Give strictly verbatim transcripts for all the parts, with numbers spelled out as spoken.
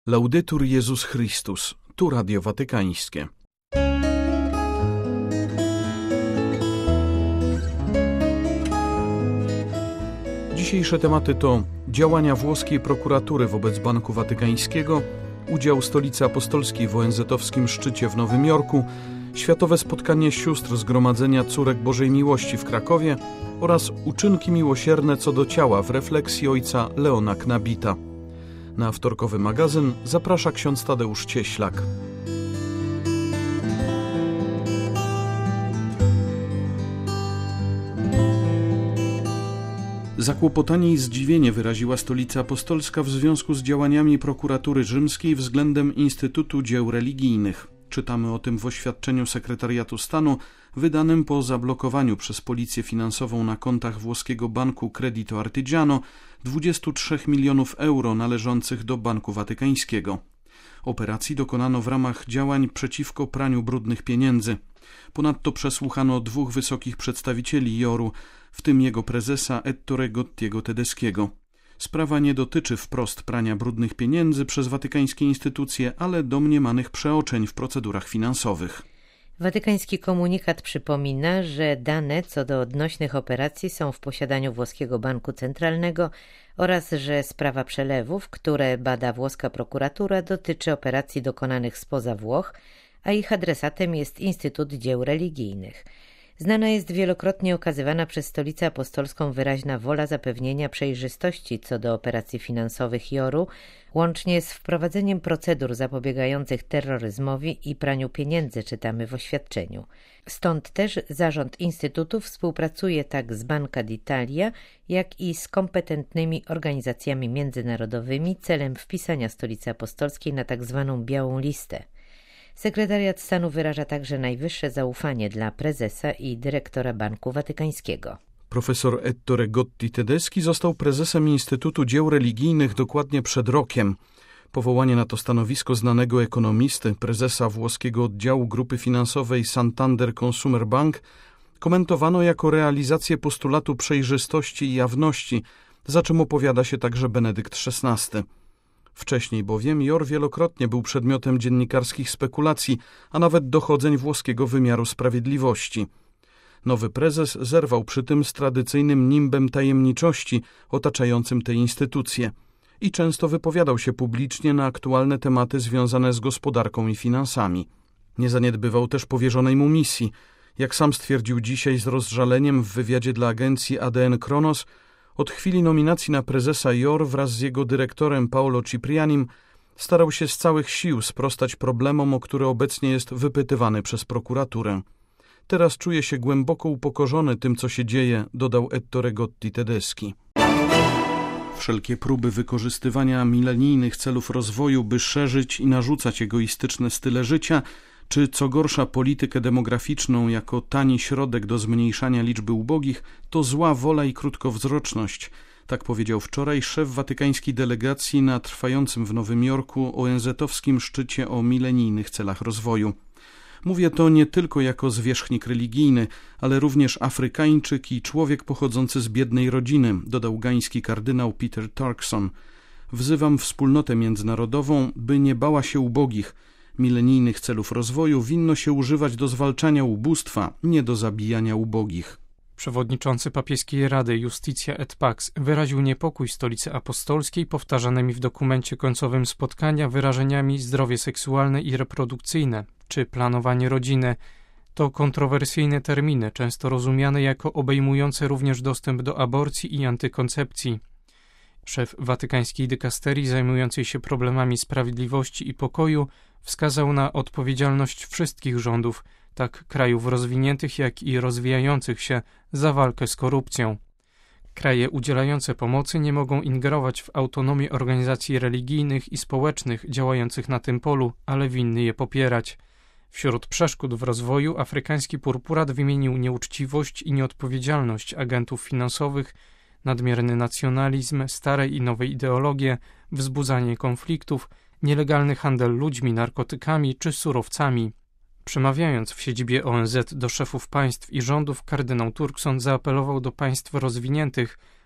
Laudetur Jezus Chrystus, tu Radio Watykańskie. Dzisiejsze tematy to działania włoskiej prokuratury wobec Banku Watykańskiego, udział Stolicy Apostolskiej w O N Z-owskim szczycie w Nowym Jorku, światowe spotkanie sióstr Zgromadzenia Córek Bożej Miłości w Krakowie oraz uczynki miłosierne co do ciała w refleksji ojca Leona Knabita. Na wtorkowy magazyn zaprasza ksiądz Tadeusz Cieślak. Zakłopotanie i zdziwienie wyraziła Stolica Apostolska w związku z działaniami prokuratury rzymskiej względem Instytutu Dzieł Religijnych. Czytamy o tym w oświadczeniu Sekretariatu Stanu wydanym po zablokowaniu przez policję finansową na kontach włoskiego banku Credito Artigiano dwudziestu trzech milionów euro należących do Banku Watykańskiego. Operacji dokonano w ramach działań przeciwko praniu brudnych pieniędzy. Ponadto przesłuchano dwóch wysokich przedstawicieli joru, w tym jego prezesa Ettore Gottiego Tedeschiego. Sprawa nie dotyczy wprost prania brudnych pieniędzy przez watykańskie instytucje, ale domniemanych przeoczeń w procedurach finansowych. Watykański komunikat przypomina, że dane co do odnośnych operacji są w posiadaniu włoskiego banku centralnego oraz że sprawa przelewów, które bada włoska prokuratura, dotyczy operacji dokonanych spoza Włoch, a ich adresatem jest Instytut Dzieł Religijnych. Znana jest wielokrotnie okazywana przez Stolicę Apostolską wyraźna wola zapewnienia przejrzystości co do operacji finansowych joru, łącznie z wprowadzeniem procedur zapobiegających terroryzmowi i praniu pieniędzy, czytamy w oświadczeniu. Stąd też zarząd Instytutu współpracuje tak z Banca d'Italia, jak i z kompetentnymi organizacjami międzynarodowymi celem wpisania Stolicy Apostolskiej na tak zwaną białą listę. Sekretariat Stanu wyraża także najwyższe zaufanie dla prezesa i dyrektora Banku Watykańskiego. Profesor Ettore Gotti Tedeschi został prezesem Instytutu Dzieł Religijnych dokładnie przed rokiem. Powołanie na to stanowisko znanego ekonomisty, prezesa włoskiego oddziału grupy finansowej Santander Consumer Bank komentowano jako realizację postulatu przejrzystości i jawności, za czym opowiada się także Benedykt szesnasty. Wcześniej bowiem jor wielokrotnie był przedmiotem dziennikarskich spekulacji, a nawet dochodzeń włoskiego wymiaru sprawiedliwości. Nowy prezes zerwał przy tym z tradycyjnym nimbem tajemniczości otaczającym tę instytucję i często wypowiadał się publicznie na aktualne tematy związane z gospodarką i finansami. Nie zaniedbywał też powierzonej mu misji. Jak sam stwierdził dzisiaj z rozżaleniem w wywiadzie dla agencji A D N Kronos, od chwili nominacji na prezesa jor wraz z jego dyrektorem Paolo Ciprianim starał się z całych sił sprostać problemom, o które obecnie jest wypytywany przez prokuraturę. Teraz czuje się głęboko upokorzony tym, co się dzieje, dodał Ettore Gotti Tedeschi. Wszelkie próby wykorzystywania milenijnych celów rozwoju, by szerzyć i narzucać egoistyczne style życia, czy co gorsza politykę demograficzną jako tani środek do zmniejszania liczby ubogich, to zła wola i krótkowzroczność. Tak powiedział wczoraj szef watykańskiej delegacji na trwającym w Nowym Jorku O N Z-owskim szczycie o milenijnych celach rozwoju. Mówię to nie tylko jako zwierzchnik religijny, ale również Afrykańczyk i człowiek pochodzący z biednej rodziny, dodał gański kardynał Peter Turkson. Wzywam wspólnotę międzynarodową, by nie bała się ubogich. Milenijnych celów rozwoju winno się używać do zwalczania ubóstwa, nie do zabijania ubogich. Przewodniczący papieskiej Rady Justitia et Pax wyraził niepokój Stolicy Apostolskiej powtarzanymi w dokumencie końcowym spotkania wyrażeniami zdrowie seksualne i reprodukcyjne czy planowanie rodziny. To kontrowersyjne terminy, często rozumiane jako obejmujące również dostęp do aborcji i antykoncepcji. Szef watykańskiej dykasterii zajmującej się problemami sprawiedliwości i pokoju wskazał na odpowiedzialność wszystkich rządów, tak krajów rozwiniętych, jak i rozwijających się, za walkę z korupcją. Kraje udzielające pomocy nie mogą ingerować w autonomię organizacji religijnych i społecznych działających na tym polu, ale winny je popierać. Wśród przeszkód w rozwoju afrykański purpurat wymienił nieuczciwość i nieodpowiedzialność agentów finansowych, nadmierny nacjonalizm, stare i nowe ideologie, wzbudzanie konfliktów, nielegalny handel ludźmi, narkotykami czy surowcami. Przemawiając w siedzibie O N Z do szefów państw i rządów, kardynał Turkson zaapelował do państw rozwiniętych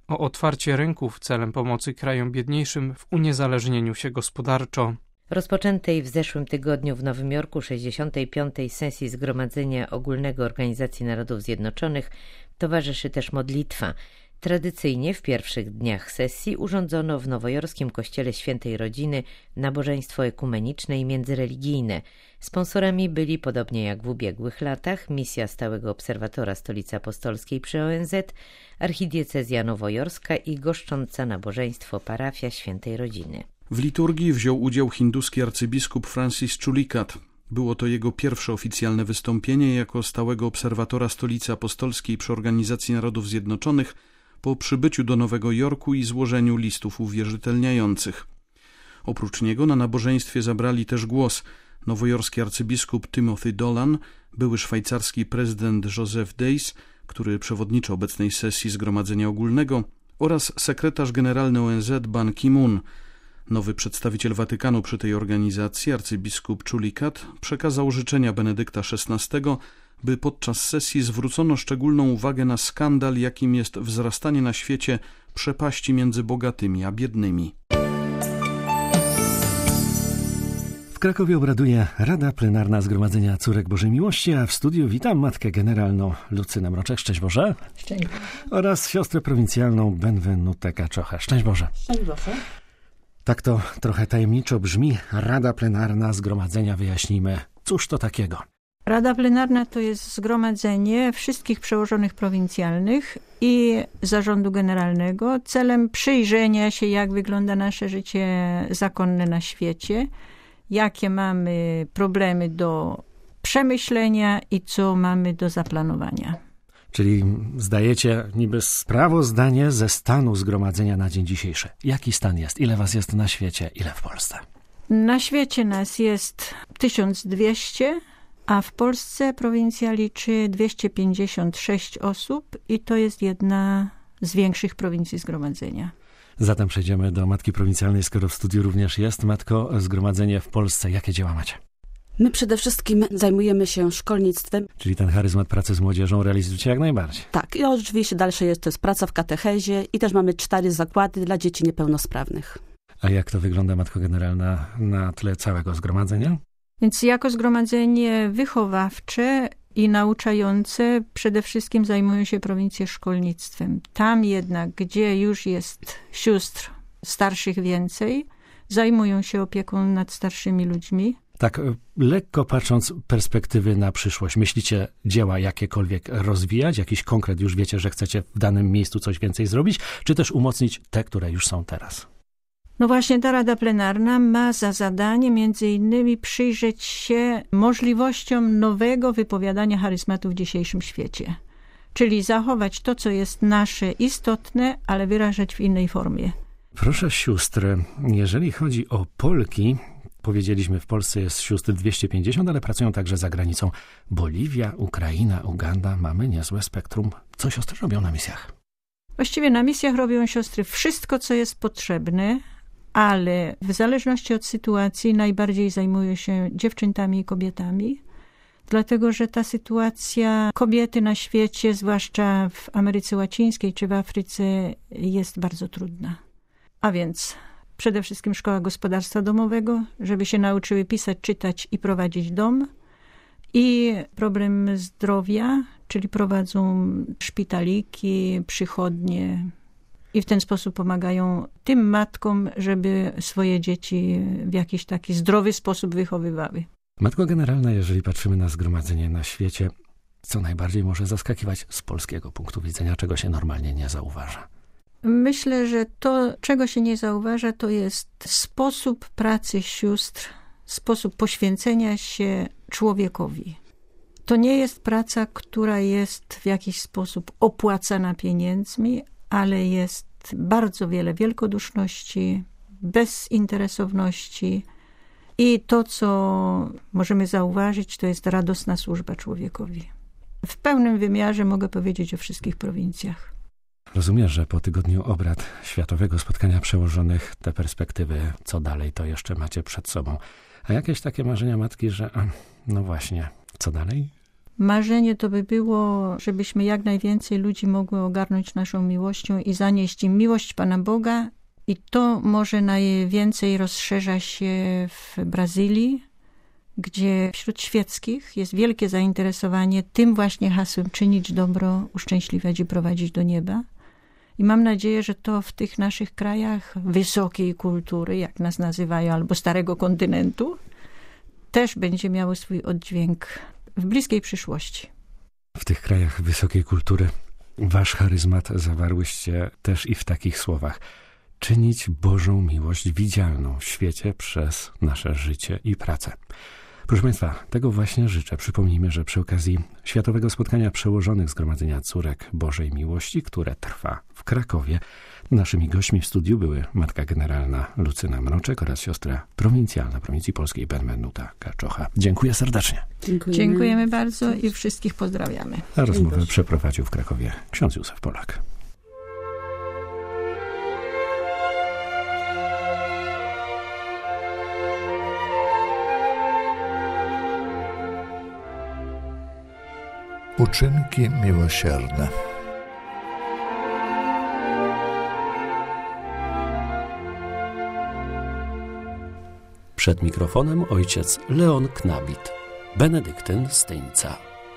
o otwarcie rynków celem pomocy krajom biedniejszym w uniezależnieniu się gospodarczo. Rozpoczętej w zeszłym tygodniu w Nowym Jorku sześćdziesiątej piątej sesji Zgromadzenia Ogólnego Organizacji Narodów Zjednoczonych towarzyszy też modlitwa. Tradycyjnie w pierwszych dniach sesji urządzono w nowojorskim kościele Świętej Rodziny nabożeństwo ekumeniczne i międzyreligijne. Sponsorami byli, podobnie jak w ubiegłych latach, Misja Stałego Obserwatora Stolicy Apostolskiej przy O N Z, Archidiecezja Nowojorska i goszcząca nabożeństwo parafia Świętej Rodziny. W liturgii wziął udział hinduski arcybiskup Francis Chulikat. Było to jego pierwsze oficjalne wystąpienie jako stałego obserwatora Stolicy Apostolskiej przy Organizacji Narodów Zjednoczonych po przybyciu do Nowego Jorku i złożeniu listów uwierzytelniających. Oprócz niego na nabożeństwie zabrali też głos nowojorski arcybiskup Timothy Dolan, były szwajcarski prezydent Joseph Days, który przewodniczy obecnej sesji Zgromadzenia Ogólnego, oraz sekretarz generalny O N Z Ban Ki-moon. Nowy przedstawiciel Watykanu przy tej organizacji, arcybiskup Chulikat, przekazał życzenia Benedykta szesnastego, by podczas sesji zwrócono szczególną uwagę na skandal, jakim jest wzrastanie na świecie przepaści między bogatymi a biednymi. W Krakowie obraduje Rada Plenarna Zgromadzenia Córek Bożej Miłości, a w studiu witam matkę generalną Lucynę Mroczek, szczęść Boże, szczęść. oraz siostrę prowincjalną Benvenutę Kaczochę, szczęść Boże. Szczęść Boże. Tak to trochę tajemniczo brzmi, Rada Plenarna Zgromadzenia, wyjaśnijmy, cóż to takiego? Rada Plenarna to jest zgromadzenie wszystkich przełożonych prowincjalnych i zarządu generalnego celem przyjrzenia się, jak wygląda nasze życie zakonne na świecie, jakie mamy problemy do przemyślenia i co mamy do zaplanowania. Czyli zdajecie niby sprawozdanie ze stanu zgromadzenia na dzień dzisiejszy. Jaki stan jest? Ile was jest na świecie? Ile w Polsce? Na świecie nas jest tysiąc dwieście, a w Polsce prowincja liczy dwieście pięćdziesiąt sześć osób i to jest jedna z większych prowincji zgromadzenia. Zatem przejdziemy do matki prowincjalnej, skoro w studiu również jest. Matko, zgromadzenie w Polsce, jakie dzieła macie? My przede wszystkim zajmujemy się szkolnictwem. Czyli ten charyzmat pracy z młodzieżą realizujecie jak najbardziej. Tak, i oczywiście dalsze jest to jest praca w katechezie i też mamy cztery zakłady dla dzieci niepełnosprawnych. A jak to wygląda, matko generalna, na tle całego zgromadzenia? Więc jako zgromadzenie wychowawcze i nauczające przede wszystkim zajmują się prowincje szkolnictwem. Tam jednak, gdzie już jest sióstr starszych więcej, zajmują się opieką nad starszymi ludźmi. Tak, lekko patrząc perspektywy na przyszłość, myślicie dzieła jakiekolwiek rozwijać? Jakiś konkret już wiecie, że chcecie w danym miejscu coś więcej zrobić? Czy też umocnić te, które już są teraz? No właśnie ta Rada Plenarna ma za zadanie między innymi przyjrzeć się możliwościom nowego wypowiadania charyzmatu w dzisiejszym świecie. Czyli zachować to, co jest nasze istotne, ale wyrażać w innej formie. Proszę sióstr, jeżeli chodzi o Polki, powiedzieliśmy, w Polsce jest sióstr dwieście pięćdziesiąt, ale pracują także za granicą. Boliwia, Ukraina, Uganda, mamy niezłe spektrum. Co siostry robią na misjach? Właściwie na misjach robią siostry wszystko, co jest potrzebne, ale w zależności od sytuacji najbardziej zajmują się dziewczętami i kobietami, dlatego że ta sytuacja kobiety na świecie, zwłaszcza w Ameryce Łacińskiej czy w Afryce, jest bardzo trudna. A więc przede wszystkim szkoła gospodarstwa domowego, żeby się nauczyły pisać, czytać i prowadzić dom. I problem zdrowia, czyli prowadzą szpitaliki, przychodnie i w ten sposób pomagają tym matkom, żeby swoje dzieci w jakiś taki zdrowy sposób wychowywały. Matko generalna, jeżeli patrzymy na zgromadzenie na świecie, co najbardziej może zaskakiwać z polskiego punktu widzenia, czego się normalnie nie zauważa? Myślę, że to, czego się nie zauważa, to jest sposób pracy sióstr, sposób poświęcenia się człowiekowi. To nie jest praca, która jest w jakiś sposób opłacana pieniędzmi, ale jest bardzo wiele wielkoduszności, bezinteresowności i to, co możemy zauważyć, to jest radosna służba człowiekowi. W pełnym wymiarze mogę powiedzieć o wszystkich prowincjach. Rozumiem, że po tygodniu obrad Światowego Spotkania Przełożonych te perspektywy, co dalej, to jeszcze macie przed sobą. A jakieś takie marzenia matki, że no właśnie, co dalej? Marzenie to by było, żebyśmy jak najwięcej ludzi mogły ogarnąć naszą miłością i zanieść im miłość Pana Boga. I to może najwięcej rozszerza się w Brazylii, gdzie wśród świeckich jest wielkie zainteresowanie tym właśnie hasłem czynić dobro, uszczęśliwiać i prowadzić do nieba. I mam nadzieję, że to w tych naszych krajach wysokiej kultury, jak nas nazywają, albo starego kontynentu, też będzie miało swój oddźwięk w bliskiej przyszłości. W tych krajach wysokiej kultury wasz charyzmat zawarłyście też i w takich słowach. Czynić Bożą miłość widzialną w świecie przez nasze życie i pracę. Proszę Państwa, tego właśnie życzę. Przypomnijmy, że przy okazji Światowego Spotkania Przełożonych Zgromadzenia Córek Bożej Miłości, które trwa w Krakowie, naszymi gośćmi w studiu były matka generalna Lucyna Mroczek oraz siostra prowincjalna prowincji polskiej Benvenuta Kaczocha. Dziękuję serdecznie. Dziękujemy. Dziękujemy bardzo i wszystkich pozdrawiamy. A rozmowę przeprowadził w Krakowie ksiądz Józef Polak. Uczynki miłosierne. Przed mikrofonem ojciec Leon Knabit, benedyktyn z Tyńca.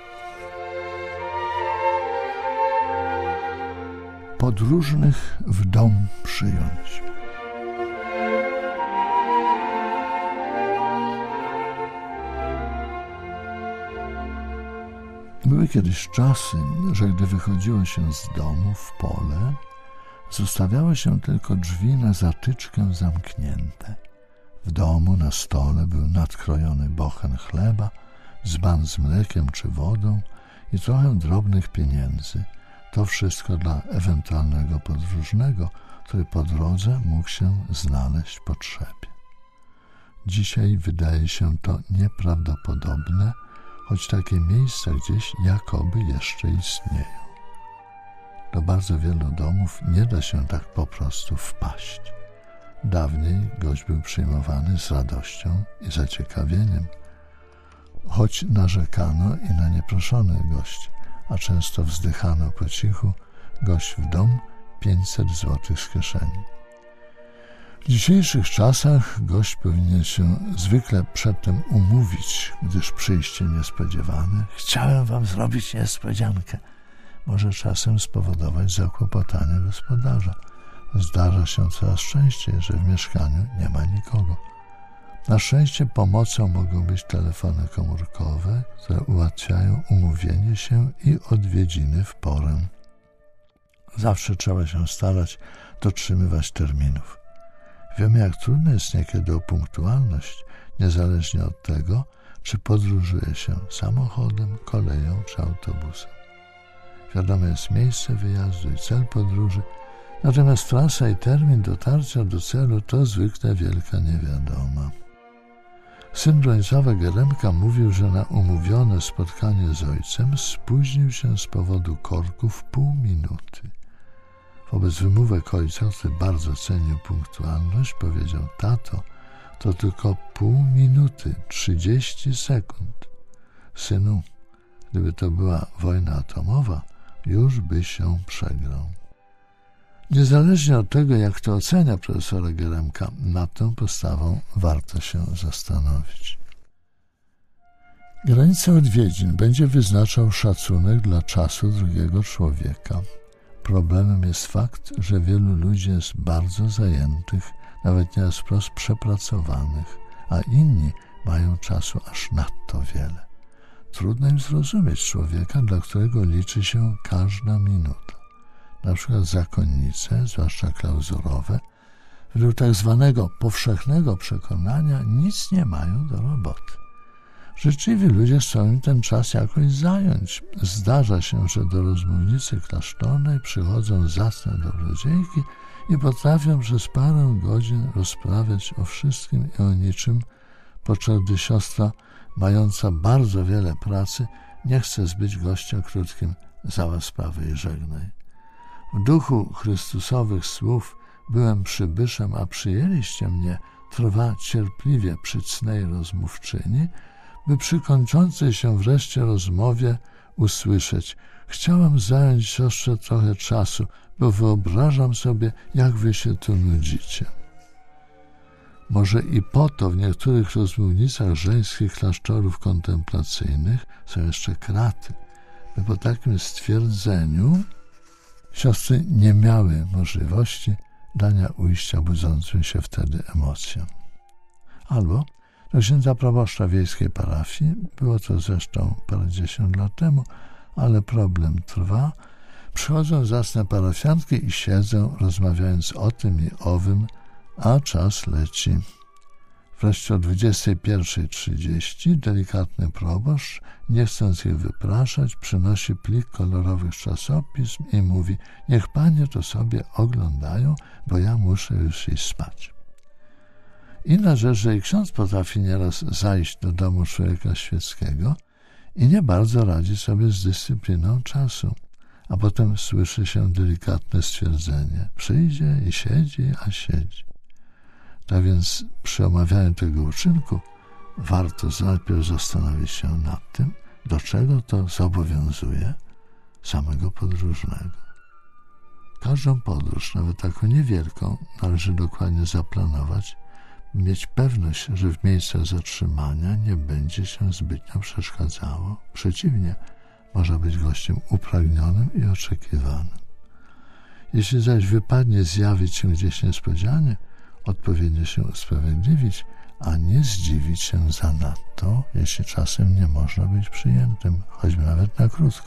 Podróżnych w dom przyjąć. Były kiedyś czasy, że gdy wychodziło się z domu w pole, zostawiało się tylko drzwi na zatyczkę zamknięte. W domu na stole był nadkrojony bochen chleba, dzban z mlekiem czy wodą i trochę drobnych pieniędzy. To wszystko dla ewentualnego podróżnego, który po drodze mógł się znaleźć w potrzebie. Dzisiaj wydaje się to nieprawdopodobne, choć takie miejsca gdzieś jakoby jeszcze istnieją. Do bardzo wielu domów nie da się tak po prostu wpaść. Dawniej gość był przyjmowany z radością i zaciekawieniem, choć narzekano i na nieproszony gość, a często wzdychano po cichu: gość w dom, pięćset złotych z kieszeni. W dzisiejszych czasach gość powinien się zwykle przedtem umówić, gdyż przyjście niespodziewane. Chciałem wam zrobić niespodziankę. Może czasem spowodować zakłopotanie gospodarza. Zdarza się coraz częściej, że w mieszkaniu nie ma nikogo. Na szczęście pomocą mogą być telefony komórkowe, które ułatwiają umówienie się i odwiedziny w porę. Zawsze trzeba się starać dotrzymywać terminów. Wiemy, jak trudna jest niekiedy o punktualność, niezależnie od tego, czy podróżuje się samochodem, koleją czy autobusem. Wiadome jest miejsce wyjazdu i cel podróży, natomiast trasa i termin dotarcia do celu to zwykle wielka niewiadoma. Syn Bronisława Geremka mówił, że na umówione spotkanie z ojcem spóźnił się z powodu korków pół minuty. Wobec wymówek ojca, który bardzo cenił punktualność, powiedział: tato, to tylko pół minuty, trzydzieści sekund. Synu, gdyby to była wojna atomowa, już by się przegrał. Niezależnie od tego, jak to ocenia profesora Geremka, nad tą postawą warto się zastanowić. Granicę odwiedzin będzie wyznaczał szacunek dla czasu drugiego człowieka. Problemem jest fakt, że wielu ludzi jest bardzo zajętych, nawet nieraz wprost przepracowanych, a inni mają czasu aż nadto wiele. Trudno im zrozumieć człowieka, dla którego liczy się każda minuta. Na przykład zakonnice, zwłaszcza klauzurowe, według tak zwanego powszechnego przekonania nic nie mają do roboty. Życzliwi ludzie chcą im ten czas jakoś zająć. Zdarza się, że do rozmównicy klasztornej przychodzą zacne dobrodziejki i potrafią przez parę godzin rozprawiać o wszystkim i o niczym, podczas gdy siostra, mająca bardzo wiele pracy, nie chce zbyć gościa krótkim: załatw sprawę i żegnaj. W duchu Chrystusowych słów: byłem przybyszem, a przyjęliście mnie, trwa cierpliwie przy cnej rozmówczyni, by przy kończącej się wreszcie rozmowie usłyszeć: chciałam zająć siostrze trochę czasu, bo wyobrażam sobie, jak wy się tu nudzicie. Może i po to w niektórych rozmównicach żeńskich klasztorów kontemplacyjnych są jeszcze kraty, by po takim stwierdzeniu siostry nie miały możliwości dania ujścia budzącym się wtedy emocjom. Albo do księdza proboszcza wiejskiej parafii, było to zresztą parędziesiąt lat temu, ale problem trwa, przychodzą zacne parafianki i siedzą, rozmawiając o tym i owym, a czas leci. Wreszcie o dwudziestej pierwszej trzydzieści delikatny proboszcz, nie chcąc ich wypraszać, przynosi plik kolorowych czasopism i mówi: niech panie to sobie oglądają, bo ja muszę już iść spać. Inna rzecz, że i ksiądz potrafi nieraz zajść do domu człowieka świeckiego i nie bardzo radzi sobie z dyscypliną czasu, a potem słyszy się delikatne stwierdzenie: przyjdzie i siedzi, a siedzi. Tak więc przy omawianiu tego uczynku warto najpierw zastanowić się nad tym, do czego to zobowiązuje samego podróżnego. Każdą podróż, nawet taką niewielką, należy dokładnie zaplanować, by mieć pewność, że w miejscach zatrzymania nie będzie się zbytnio przeszkadzało. Przeciwnie, można być gościem upragnionym i oczekiwanym. Jeśli zaś wypadnie zjawić się gdzieś niespodzianie, odpowiednio się usprawiedliwić, a nie zdziwić się zanadto, jeśli czasem nie można być przyjętym, choćby nawet na krótko.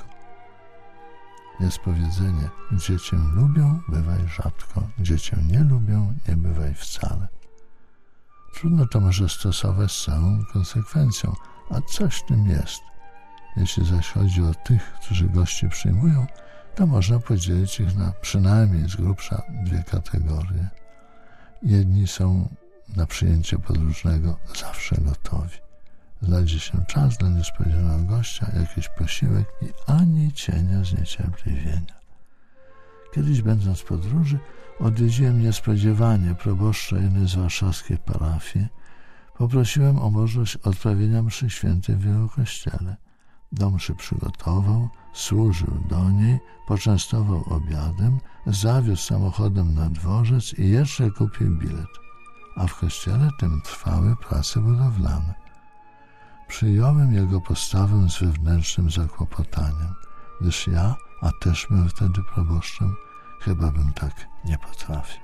Jest powiedzenie: gdzie cię lubią, bywaj rzadko, gdzie cię nie lubią, nie bywaj wcale. Trudno to może stosować z całą konsekwencją, a coś w tym jest. Jeśli zaś chodzi o tych, którzy gości przyjmują, to można podzielić ich na przynajmniej z grubsza dwie kategorie. Jedni są na przyjęcie podróżnego zawsze gotowi. Znajdzie się czas dla niespodziewanego gościa, jakiś posiłek i ani cienia zniecierpliwienia. Kiedyś, będąc w podróży, odwiedziłem niespodziewanie proboszcza jednej z warszawskiej parafii. Poprosiłem o możliwość odprawienia mszy świętej w jego kościele. Do mszy przygotował, służył do niej, poczęstował obiadem, zawiózł samochodem na dworzec i jeszcze kupił bilet. A w kościele tym trwały prace budowlane. Przyjąłem jego postawę z wewnętrznym zakłopotaniem, gdyż ja, a też byłem wtedy proboszczem, chyba bym tak nie potrafił.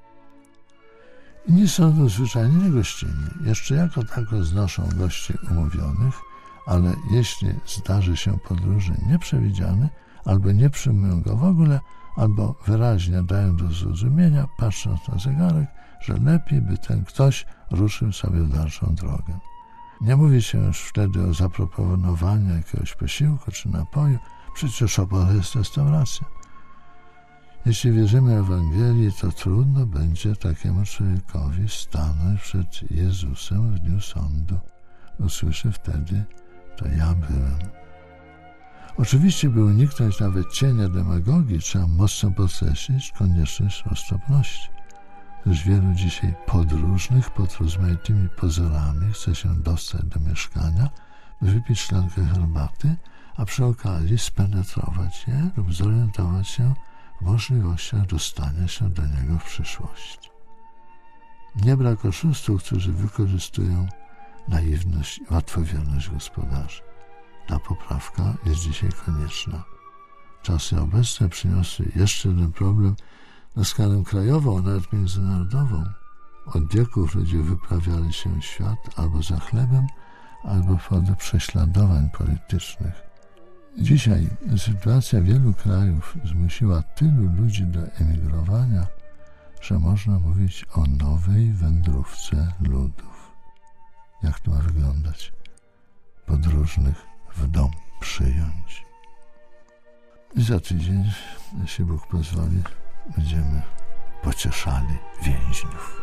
Inni są tu zwyczajnie niegościnni, jeszcze jako tako znoszą gości umówionych, ale jeśli zdarzy się podróży nieprzewidziany, albo nie przyjmują go w ogóle, albo wyraźnie dają do zrozumienia, patrząc na zegarek, że lepiej by ten ktoś ruszył sobie w dalszą drogę. Nie mówi się już wtedy o zaproponowaniu jakiegoś posiłku czy napoju, przecież opłata jest restauracja. Jeśli wierzymy Ewangelii, to trudno będzie takiemu człowiekowi stanąć przed Jezusem w dniu sądu. Usłyszy wtedy: to ja byłem. Oczywiście, by uniknąć nawet cienia demagogii, trzeba mocno podkreślić konieczność roztropności. Gdyż wielu dzisiaj podróżnych pod rozmaitymi pozorami chce się dostać do mieszkania, by wypić szklankę herbaty, a przy okazji spenetrować je lub zorientować się w możliwościach dostania się do niego w przyszłości. Nie brak oszustów, którzy wykorzystują naiwność i łatwowierność gospodarzy. Ta poprawka jest dzisiaj konieczna. Czasy obecne przyniosły jeszcze jeden problem na skalę krajową, a nawet międzynarodową. Od wieków ludzie wyprawiali się w świat albo za chlebem, albo w powodu prześladowań politycznych. Dzisiaj sytuacja wielu krajów zmusiła tylu ludzi do emigrowania, że można mówić o nowej wędrówce ludów. Jak to ma wyglądać? Podróżnych w dom przyjąć. I za tydzień, jeśli Bóg pozwoli, będziemy pocieszali więźniów.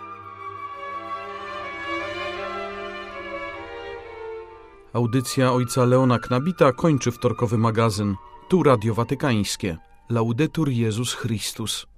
Audycja ojca Leona Knabita kończy wtorkowy magazyn. Tu Radio Watykańskie. Laudetur Jezus Chrystus.